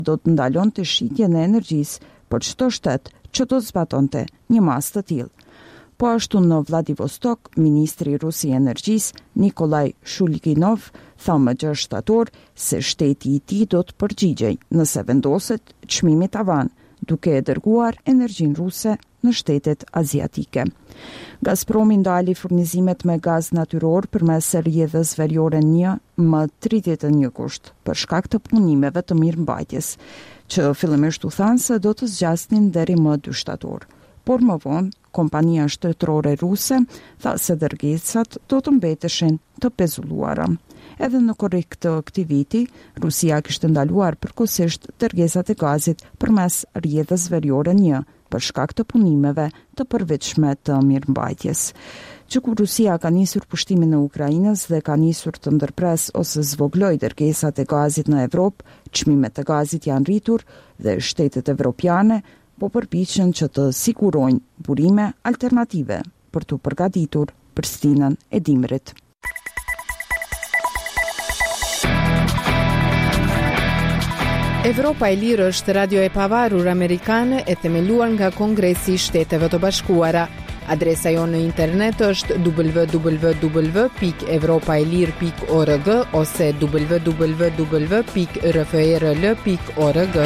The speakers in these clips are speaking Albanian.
do të ndalonte shitjen e energjisë për çdo shtet që do zbatonte një masë të tillë. Po ashtu në Vladivostok, ministri i Rusi i Energjisë, Nikolaj Shulginov, tha më 6 shtator se shteti i tij do të përgjigjej nëse vendoset çmimi tavan, duke e dërguar energjinë ruse në shtetet aziatike. Gazpromi ndali furnizimet me gaz natyror përmes rrjedhës veriore 1 më 31 gusht për shkak të punimeve të mirëmbajtjes, që fillimisht u thanë se do të zgjasnin deri më 2 shtator. Por më vonë, kompania shtetërore ruse tha se dërgesat do të mbeteshin të pezulluara. Edhe në korrik të këtij viti, Rusia kishte ndaluar përkohësisht dërgesat e gazit përmes rrjedhës veriore 1 për shkak të punimeve të përveçme të mirëmbajtjes. Që kur Rusia ka nisur pushtimin e Ukrainës dhe ka nisur të ndërpres ose zvogloj dërgesat e gazit në Evropë, çmimet e gazit janë rritur dhe shtetet evropiane po përpiqen që të sigurojnë burime alternative për të përgatitur përstinën e dimrit. Evropa e Lirë është radio e pavarur amerikane e themeluar nga Kongresi i Shteteve të Bashkuara. Adresa jonë në internet është www.evropaelir.org ose www.rfrl.org.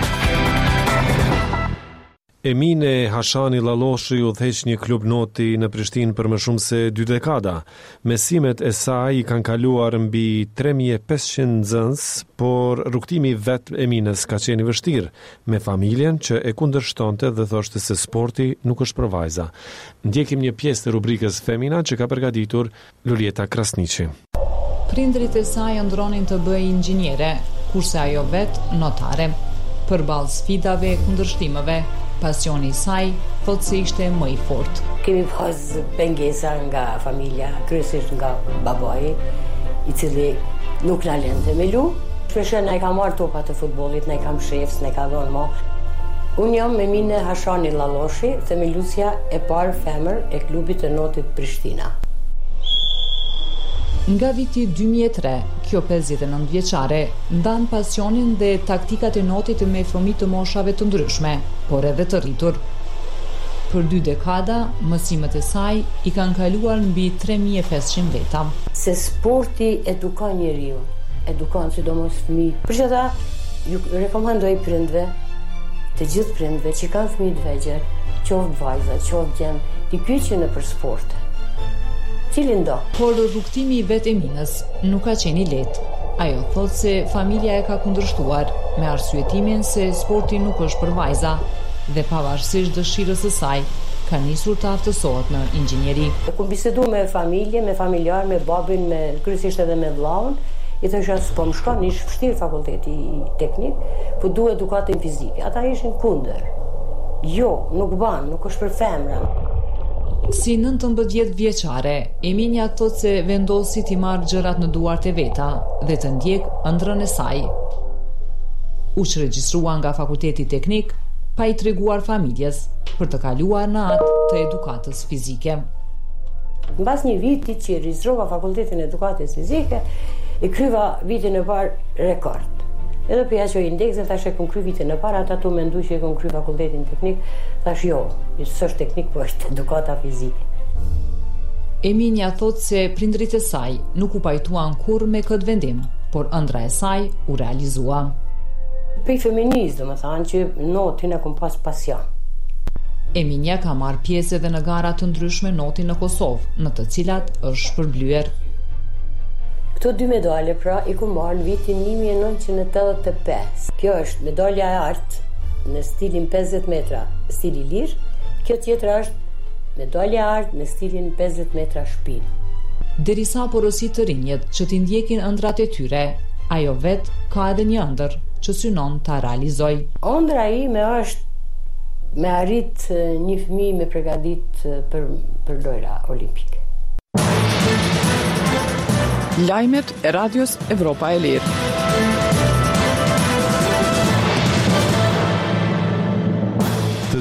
Emine Hashani Lalloshi udhëheq një klub noti në Prishtinë për më shumë se 2 dekada. Mesimet e saj i kanë kaluar mbi 3500 nxënës, por rrugtimi vet Emines ka qenë i vështirë, me familjen që e kundërshtonte dhe thoshte se sporti nuk është për vajza. Ndjekim një pjesë të rubrikës Femina që ka përgatitur Lulieta Krasniqi. Prindrit e saj ëndronin të bëjë inxhiniere, kurse ajo vet notare. Përballë sfidave e kundërshtimeve, pasioni i saj thotë se ishte më i fortë. Kemi pas pengesa nga familja, kryesisht nga babai, i cili nuk na lente me lu. Shpesh na i ka marrë topat e futbollit, na i kam shefs, na i ka dhënë mo. Unë jam Emine Hashani Lalloshi, themeluesja e parë femër e klubit të notit Prishtina. Nga viti 2003, kjo 59 vjeçare ndan pasionin dhe taktikat e notit me fëmijë të moshave të ndryshme, por edhe të rritur. Për 2 dekada, mësimet e saj i kanë kaluar mbi 3500 veta. Se sporti edukon njeriu, edukon sidomos fëmijët. Për çfarë ju rekomandoj prindve, të gjithë prindve që kanë fëmijë të vegjël, qoftë vajza, qoftë djem, të kyçin nëpër sporte. Por rrugtimi i vet Emines nuk ka qenë i lehtë. Ajo thotë se familja e ka kundërshtuar me arsyetimin se sporti nuk është për vajza dhe pavarësisht dëshirës së saj ka nisur të aftësohet në inxhinieri. Kur bisedu me familje, me familjar, me babin, me kryesisht edhe me vllahun, i thosha s'po më shkon, ish vështirë fakulteti teknik, po duhet edukatin fizike. Ata ishin kundër. Jo, nuk ban, nuk është për femra. Si 19 vjeçare, Eminia thotë se vendosi t'i marrë gjërat në duart e veta dhe të ndjek ëndrrën e saj. U regjistrua nga fakulteti teknik pa i treguar familjes për të kaluar në atë të edukatës fizike. Mbas një viti që regjistrova fakultetin e edukatës fizike, e kryva vitin e parë rekord. Edhe për ja që indekse, thash e kom kry vitin e parë, ata tu mendu që e kom kry fakultetin teknik, thash jo, s'është teknik, po është edukata fizike. Eminia thotë se prindrit e saj nuk u pajtuan kurrë me këtë vendim, por ëndra e saj u realizua. Për feminist, do më thanë që notin e kom pas pasion. Eminia ka marrë pjesë edhe në gara të ndryshme noti në Kosovë, në të cilat është shpërblyer. Këto 2 medalje pra i ku marrë në vitin 1985. Kjo është medalja e artë në stilin 50 metra stili lirë, kjo tjetra është medalja e artë në stilin 50 metra shpin. Derisa porosit të rinjet që t'i ndjekin ëndrat e tyre, ajo vet ka edhe një ëndër që synon ta realizoj. Ëndra ime është me arrit një fëmijë me përgatit për lojra olimpike. Lajmet e radios Evropa e Lirë. Të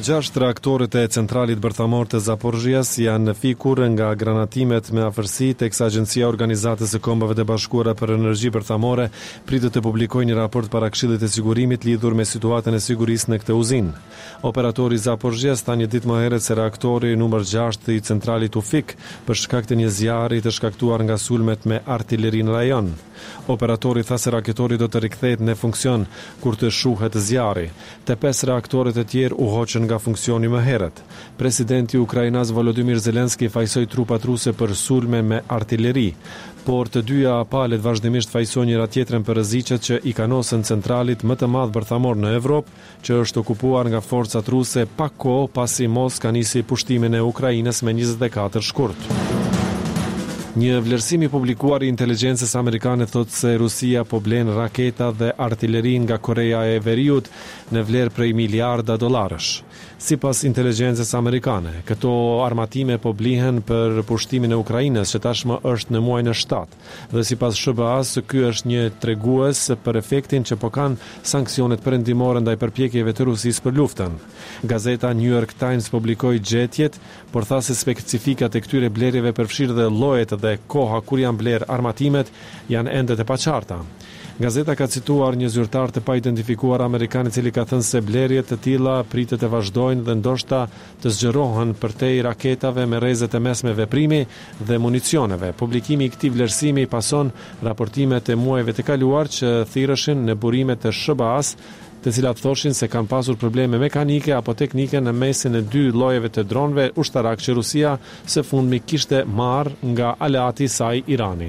6 reaktorët e centralit bërthamor të Zaporizhzhias janë në fikur nga granatimet me afërsi, teksa Agjencia Organizatës së Kombeve të Bashkuara për Energji Bërthamore pritet të publikojë një raport para Këshillit të Sigurimit lidhur me situatën e sigurisë në këtë uzinë. Operatori i Zaporizhzhias tha një ditë më herët se reaktori numër 6 i centralit u fik për shkak të një zjarri të shkaktuar nga sulmet me artilleri në rajon. Operatori tha se raketori do të rikthehet në funksion kur të shuhet zjarri. Të 5 reaktorët e tjerë u hoqën nga funksioni më herët. Presidenti Ukrainas Volodymyr Zelenski fajsoi trupat ruse për sulme me artilleri, por të dyja palët vazhdimisht fajsojnë njëra tjetrën për rreziqet që i kanosën centralit më të madh bërthamor në Evropë, që është okupuar nga forcat ruse pak kohë pasi Moska nisi pushtimin e Ukrainës me 24 shkurt. Një vlerësim i publikuar i inteligjencës amerikane thotë se Rusia po blen raketa dhe artilleri nga Korea e Veriut në vlerë prej miliarda dollarësh. Sipas inteligjencës amerikane, këto armatime po blihen për pushtimin e Ukrainës, që tashmë është në muajin e 7, dhe sipas SBA-s, ky është një tregues për efektin që po kanë sanksionet perëndimore ndaj përpjekjeve të Rusisë për luftën. Gazeta New York Times publikoi gjetjet, por tha se specifikat e këtyre blerjeve përfshirë dhe llojet dhe koha kur janë bler armatimet janë ende të paqarta. Gazeta ka cituar një zyrtar të paidentifikuar amerikan i cili ka thënë se blerjet të tilla pritet të vazhdojnë dhe ndoshta të zgjerohen përtej raketave me rrezet e mesme veprimi dhe municioneve. Publikimi i këtij vlerësimi pason raportimet e muajve të kaluar që thirrëshin në burimet e SBA-s, të cilat thoshin se kanë pasur probleme mekanike apo teknike në mesin e 2 llojeve të dronëve ushtarak që Rusia së fundmi kishte marrë nga aleati i saj Irani.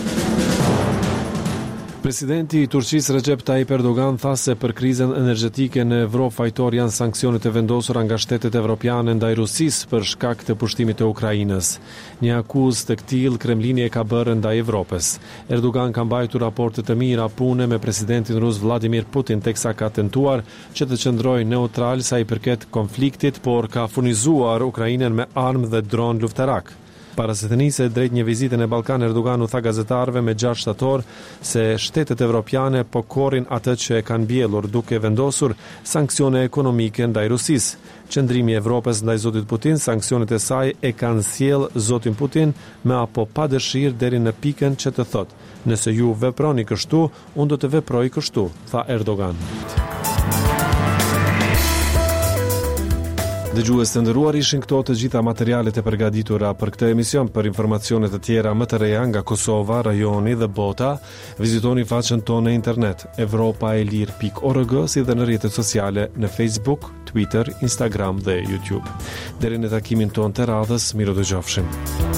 Presidenti i Turqisë Recep Tayyip Erdogan tha se për krizën energjetike në Evropë fajtor janë sanksionet e vendosura nga shtetet evropiane ndaj Rusisë për shkak të pushtimit të Ukrainës. Një akuzë të këtillë Kremlini e ka bërë ndaj Evropës. Erdogan ka mbajtur raporte të mira pune me presidentin rus Vladimir Putin, teksa ka tentuar që të qëndrojë neutral sa i përket konfliktit, por ka furnizuar Ukrainën me armë dhe dronë luftarak. Para se të nisë drejt një vizite në Ballkan, Erdogan u tha gazetarëve me 6 shtator se shtetet evropiane po korrin atë që e kanë mbjellur duke vendosur sanksione ekonomike ndaj Rusisë. Qëndrimi i Evropës ndaj zotit Putin, sanksionet e saj e kanë sjell zotin Putin me apo pa dëshirë deri në pikën që të thotë: "Nëse ju veproni kështu, unë do të veproj kështu", tha Erdogan. Dëgjues të nderuar, ishin këto të gjitha materialet e përgatitura për këtë emision. Për informacione të tjera më të reja nga Kosova, rajoni dhe bota, vizitoni faqen tonë në internet evropaelir.org, si dhe në rrjetet sociale në Facebook, Twitter, Instagram dhe YouTube. Deri në takimin tonë të radhës, miru dëgjofshim.